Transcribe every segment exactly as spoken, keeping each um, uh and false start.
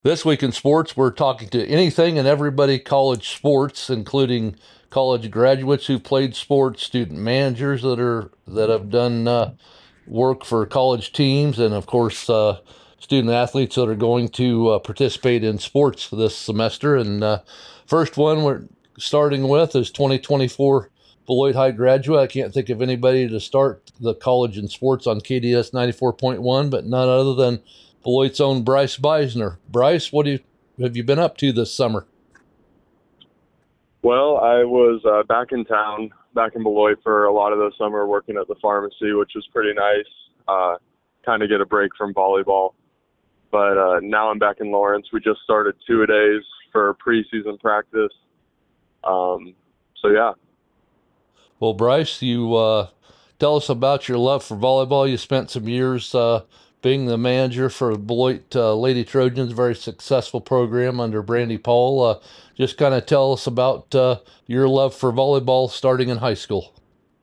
This week in sports, we're talking to anything and everybody college sports, including college graduates who played sports, student managers that are that have done uh, work for college teams, and of course, uh, student athletes that are going to uh, participate in sports this semester. And uh, first one we're starting with is twenty twenty-four Beloit High graduate. I can't think of anybody to start the college and sports on K D S ninety-four point one, but none other than Beloit's own Bryce Beisner. Bryce, what do you have you been up to this summer? Well, I was uh, back in town, back in Beloit for a lot of the summer working at the pharmacy, which was pretty nice. Uh, kind of get a break from volleyball. But uh, now I'm back in Lawrence. We just started two a days for preseason practice. Um, so yeah, Well, Bryce, you uh, tell us about your love for volleyball. You spent some years uh, being the manager for Beloit uh, Lady Trojans, a very successful program under Brandy Paul. Uh, just kind of tell us about uh, your love for volleyball starting in high school.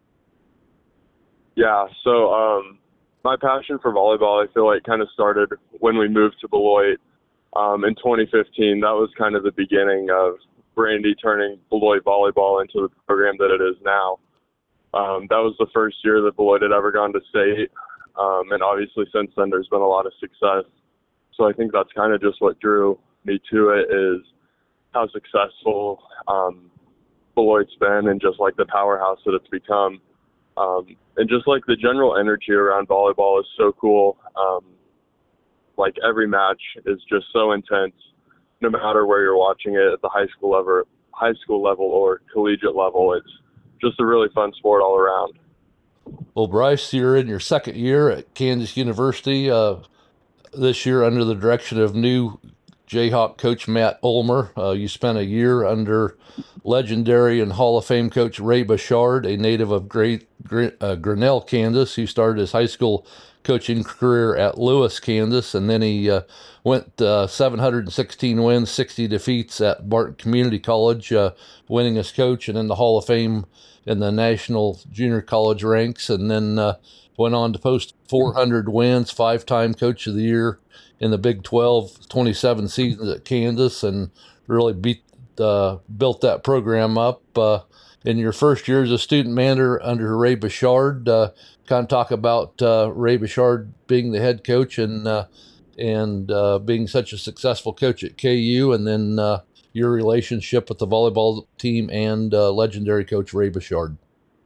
yeah. So um, my passion for volleyball, I feel like, kind of started when we moved to Beloit um, in twenty fifteen. That was kind of the beginning of Brandy turning Beloit volleyball into the program that it is now. Um, that was the first year that Beloit had ever gone to state. Um, and obviously since then there's been a lot of success. So I think that's kind of just what drew me to it is how successful um, Beloit's been and just like the powerhouse that it's become. Um, and just like the general energy around volleyball is so cool. Um, like every match is just so intense, no matter where you're watching it at the high school level, high school level or collegiate level. It's just a really fun sport all around. Well, Bryce, you're in your second year at Kansas University. Uh, this year under the direction of new Jayhawk coach Matt Ulmer. Uh, you spent a year under legendary and Hall of Fame coach Ray Bouchard, a native of Great uh, Grinnell, Kansas, who started his high school coaching career at Lewis, Kansas, and then he uh, went uh, seven hundred sixteen wins, sixty defeats at Barton Community College, uh, winning as coach, and in the Hall of Fame in the national junior college ranks, and then uh, went on to post four hundred wins, five time coach of the year in the Big twelve, twenty-seven seasons at Kansas, and really beat uh, built that program up. Uh, in your first year as a student manager under Ray Bouchard, uh, kind of talk about uh, Ray Bouchard being the head coach and uh, and uh, being such a successful coach at K U, and then uh, your relationship with the volleyball team and uh, legendary coach Ray Bouchard.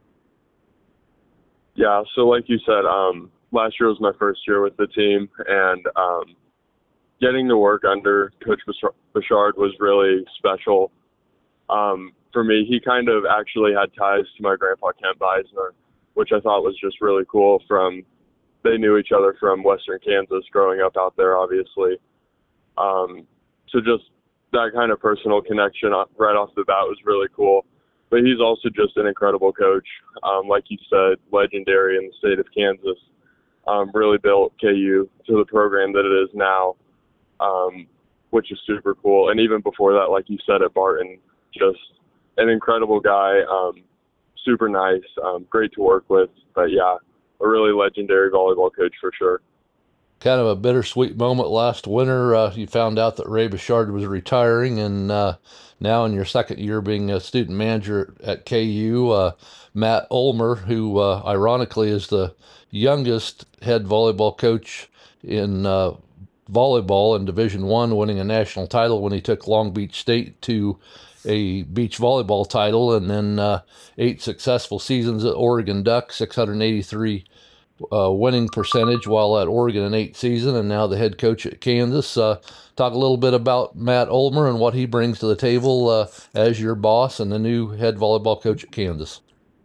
Yeah, so like you said, um, last year was my first year with the team, and um, getting to work under Coach Bouchard was really special. Um, for me, he kind of actually had ties to my grandpa Kent Beisner, which I thought was just really cool. From they knew each other from Western Kansas, growing up out there, obviously. Um, so just that kind of personal connection right off the bat was really cool. But he's also just an incredible coach. Um, like you said, legendary in the state of Kansas. Um, really built K U to the program that it is now, um, which is super cool. And even before that, like you said, at Barton, just an incredible guy, um, super nice, um, great to work with. But yeah, a really legendary volleyball coach for sure. Kind of a bittersweet moment last winter. Uh, you found out that Ray Bouchard was retiring, and uh, now in your second year being a student manager at K U, uh, Matt Ulmer, who uh, ironically is the youngest head volleyball coach in uh, volleyball in Division One, winning a national title when he took Long Beach State to a beach volleyball title, and then uh, eight successful seasons at Oregon Ducks, six hundred eighty-three uh, winning percentage while at Oregon in eight season, and now the head coach at Kansas. Uh, talk a little bit about Matt Ulmer and what he brings to the table uh, as your boss and the new head volleyball coach at Kansas.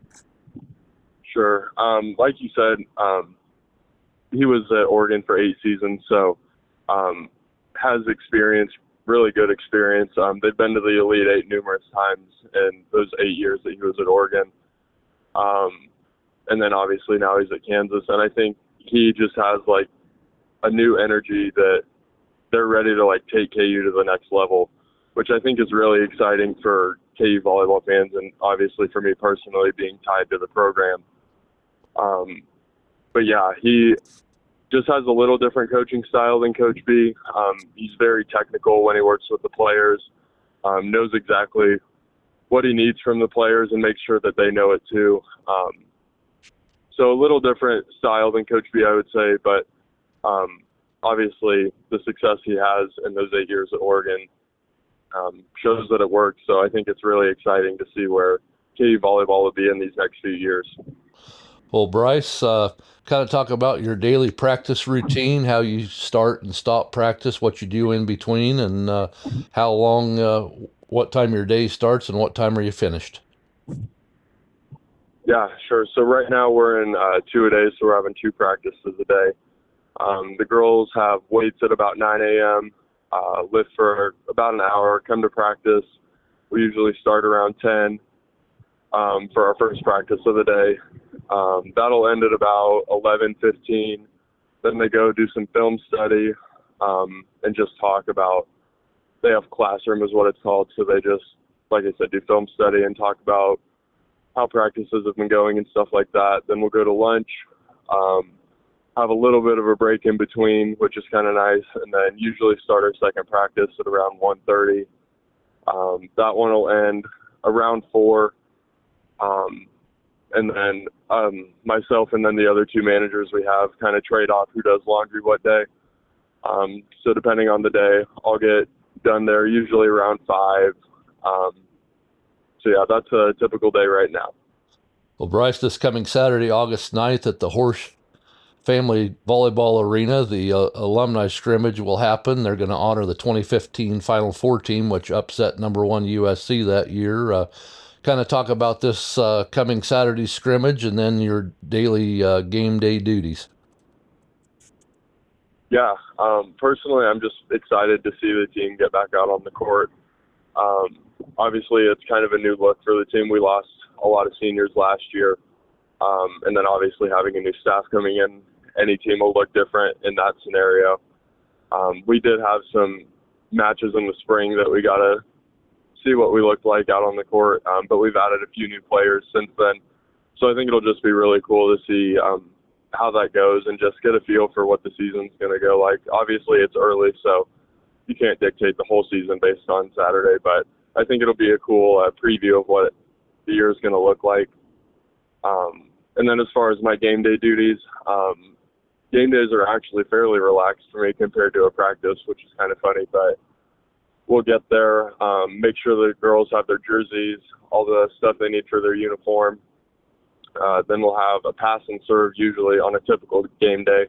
Sure. Um, like you said, um, he was at Oregon for eight seasons, so um, has experience, really good experience. Um, they've been to the Elite Eight numerous times in those eight years that he was at Oregon. Um, and then obviously now he's at Kansas, and I think he just has like a new energy that they're ready to like take K U to the next level, which I think is really exciting for K U volleyball fans and obviously for me personally being tied to the program. Um, but yeah, he just has a little different coaching style than Coach B. Um, he's very technical when he works with the players, um, knows exactly what he needs from the players and makes sure that they know it too. Um, so a little different style than Coach B, I would say, but um, obviously the success he has in those eight years at Oregon um, shows that it works. So I think it's really exciting to see where K U volleyball will be in these next few years. Well, Bryce, uh, kind of talk about your daily practice routine, how you start and stop practice, what you do in between, and uh, how long, uh, what time your day starts and what time are you finished? Yeah, sure. So right now we're in uh, two a day, so we're having two practices a day. Um, the girls have weights at about nine a.m., uh, lift for about an hour, come to practice. We usually start around ten um, for our first practice of the day. Um, that'll end at about eleven fifteen. Then they go do some film study um, and just talk about, they have classroom is what it's called, so they just, like I said, do film study and talk about how practices have been going and stuff like that. Then we'll go to lunch, um, have a little bit of a break in between, which is kind of nice, and then usually start our second practice at around one thirty. Um, that one will end around four, um, and then um, myself and then the other two managers we have kind of trade off who does laundry what day. Um, so depending on the day, I'll get done there usually around five. Um, So, yeah, that's a typical day right now. Well, Bryce, this coming Saturday, August ninth, at the Horse Family Volleyball Arena, the uh, alumni scrimmage will happen. They're going to honor the twenty fifteen Final Four team, which upset number one U S C that year. Uh, kind of talk about this uh, coming Saturday scrimmage and then your daily uh, game day duties. Yeah, um, personally, I'm just excited to see the team get back out on the court. Um, obviously, it's kind of a new look for the team. We lost a lot of seniors last year. Um, and then obviously having a new staff coming in, any team will look different in that scenario. Um, we did have some matches in the spring that we got to see what we looked like out on the court, um, but we've added a few new players since then. So I think it'll just be really cool to see um, how that goes and just get a feel for what the season's going to go like. Obviously, it's early, so you can't dictate the whole season based on Saturday, but I think it'll be a cool uh, preview of what the year is going to look like. Um, and then as far as my game day duties, um, game days are actually fairly relaxed for me compared to a practice, which is kind of funny, but we'll get there, um, make sure the girls have their jerseys, all the stuff they need for their uniform. Uh, then we'll have a pass and serve usually on a typical game day.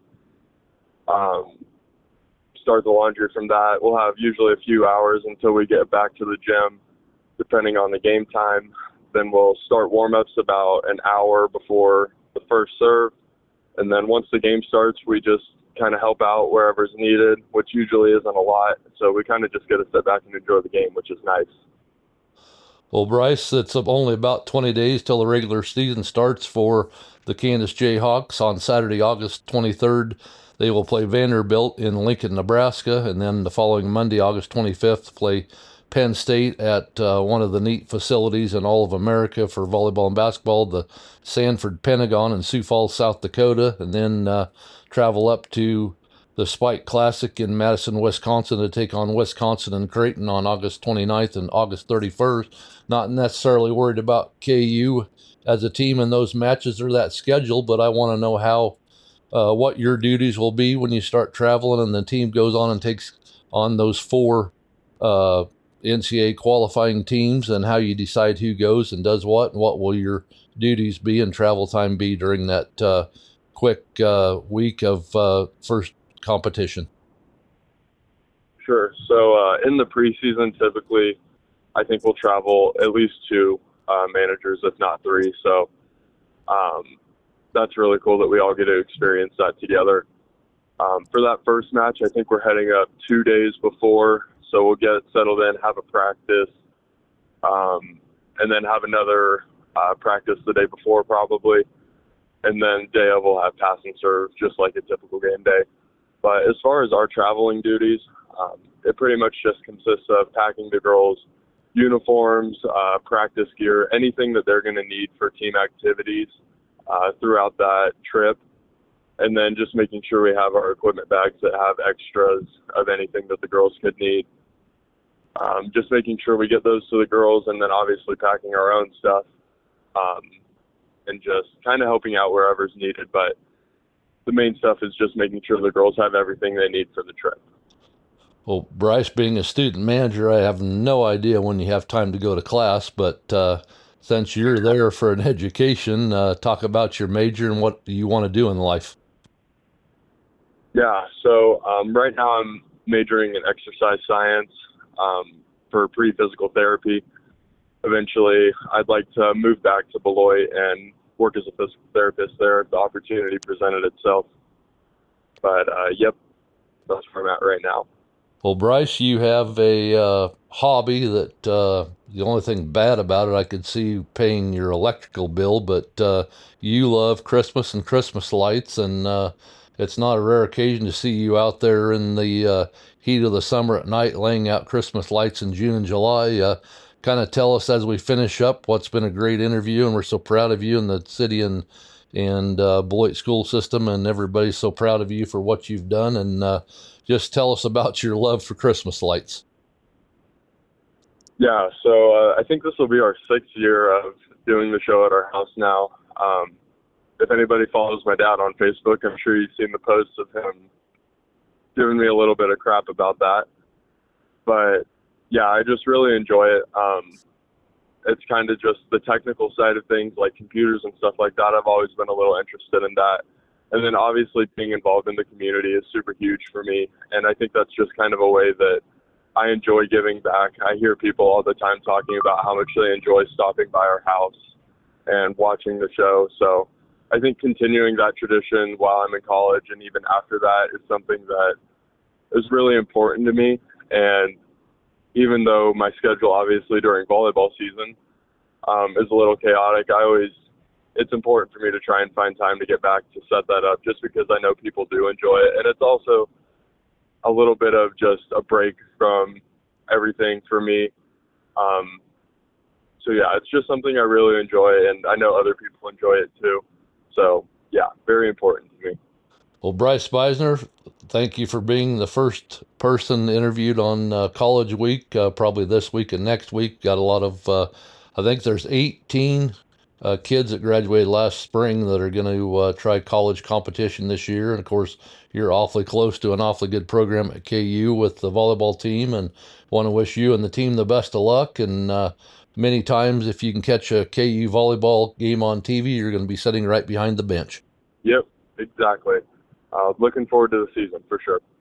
Um, start the laundry from that. We'll have usually a few hours until we get back to the gym, depending on the game time. Then we'll start warm-ups about an hour before the first serve. And then once the game starts, we just kind of help out wherever's needed, which usually isn't a lot. So we kind of just get to sit back and enjoy the game, which is nice. Well, Bryce, it's only about twenty days till the regular season starts for the Kansas Jayhawks. On Saturday, August twenty-third, they will play Vanderbilt in Lincoln, Nebraska, and then the following Monday, August twenty-fifth, play Penn State at uh, one of the neat facilities in all of America for volleyball and basketball, the Sanford Pentagon in Sioux Falls, South Dakota, and then uh, travel up to the Spike Classic in Madison, Wisconsin to take on Wisconsin and Creighton on August twenty-ninth and August thirty-first. Not necessarily worried about K U as a team in those matches or that schedule, but I want to know how uh, what your duties will be when you start traveling and the team goes on and takes on those four uh, N C A A qualifying teams, and how you decide who goes and does what, and what will your duties be and travel time be during that uh, quick uh, week of uh, first competition. Sure. So uh, in the preseason, typically, I think we'll travel at least two uh, managers, if not three. So um, that's really cool that we all get to experience that together. Um, for that first match, I think we're heading up two days before. So we'll get settled in, have a practice, um, and then have another uh, practice the day before probably. And then day of we'll have pass and serve, just like a typical game day. But as far as our traveling duties, um, it pretty much just consists of packing the girls' uniforms, uh, practice gear, anything that they're going to need for team activities uh, throughout that trip. and then just making sure we have our equipment bags that have extras of anything that the girls could need. Um, just making sure we get those to the girls, and then obviously packing our own stuff, um, and just kind of helping out wherever's needed. But the main stuff is just making sure the girls have everything they need for the trip. Well, Bryce, being a student manager, I have no idea when you have time to go to class, but uh, since you're there for an education, uh, talk about your major and what you want to do in life. Yeah, so um, right now I'm majoring in exercise science um, for pre-physical therapy. Eventually, I'd like to move back to Beloit and work as a physical therapist there if the opportunity presented itself. But, uh, yep, that's where I'm at right now. Well, Bryce, you have a uh, hobby that uh, the only thing bad about it, I could see you paying your electrical bill, but uh, you love Christmas and Christmas lights, and uh, it's not a rare occasion to see you out there in the uh, heat of the summer at night laying out Christmas lights in June and July. Uh, kind of tell us as we finish up what's been a great interview, and we're so proud of you and the city and and uh, Beloit school system, and everybody's so proud of you for what you've done. And uh, just tell us about your love for Christmas lights. Yeah, so uh, I think this will be our sixth year of doing the show at our house now. Um, if anybody follows my dad on Facebook, I'm sure you've seen the posts of him giving me a little bit of crap about that. But yeah, I just really enjoy it. Um, it's kind of just the technical side of things, like computers and stuff like that. I've always been a little interested in that. And then obviously being involved in the community is super huge for me. And I think that's just kind of a way that I enjoy giving back. I hear people all the time talking about how much they enjoy stopping by our house and watching the show. So I think continuing that tradition while I'm in college and even after that is something that is really important to me. And even though my schedule obviously during volleyball season um, is a little chaotic, I always it's important for me to try and find time to get back to set that up, just because I know people do enjoy it. And it's also a little bit of just a break from everything for me. Um, so yeah, it's just something I really enjoy, and I know other people enjoy it too. So yeah, very important to me. Well, Bryce Beisner, thank you for being the first person interviewed on uh, College Week, uh, probably this week and next week. Got a lot of, uh, I think there's eighteen uh, kids that graduated last spring that are going to uh, try college competition this year. And of course, you're awfully close to an awfully good program at K U with the volleyball team, and want to wish you and the team the best of luck. And uh, many times, if you can catch a K U volleyball game on T V, you're going to be sitting right behind the bench. Yep, exactly. Uh, looking forward to the season for sure.